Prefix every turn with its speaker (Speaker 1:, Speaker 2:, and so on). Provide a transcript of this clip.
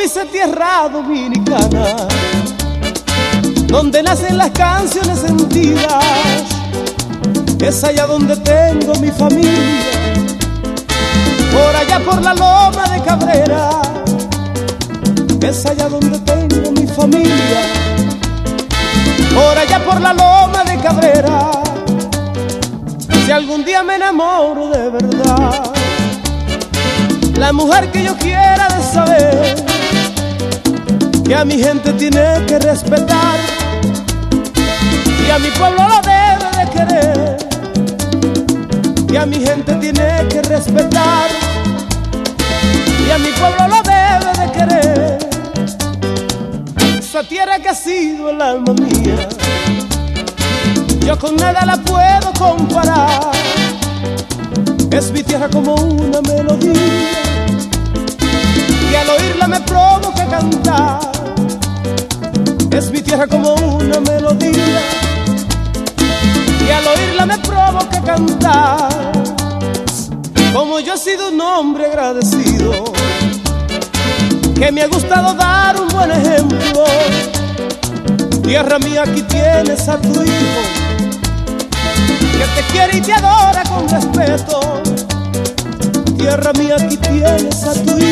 Speaker 1: dice tierra dominicana, donde nacen las canciones sentidas. Es allá donde tengo mi familia, por allá por la loma de Cabrera. Es allá donde tengo mi familia, por allá por la loma de Cabrera. Si algún día me enamoro de verdad, la mujer que yo quiera de saber que a mi gente tiene que respetar y a mi pueblo lo debe de querer, que a mi gente tiene que respetar y a mi pueblo lo debe de querer. Esa tierra que ha sido el alma mía, yo con nada la puedo comparar. Es mi tierra como una melodía y al oírla me provoca cantar. Es mi tierra como una melodía y al oírla me provoca cantar. Como yo he sido un hombre agradecido, que me ha gustado dar un buen ejemplo. Tierra mía, aquí tienes a tu hijo, que te quiere y te adora con respeto. Tierra mía, aquí tienes a tu hijo,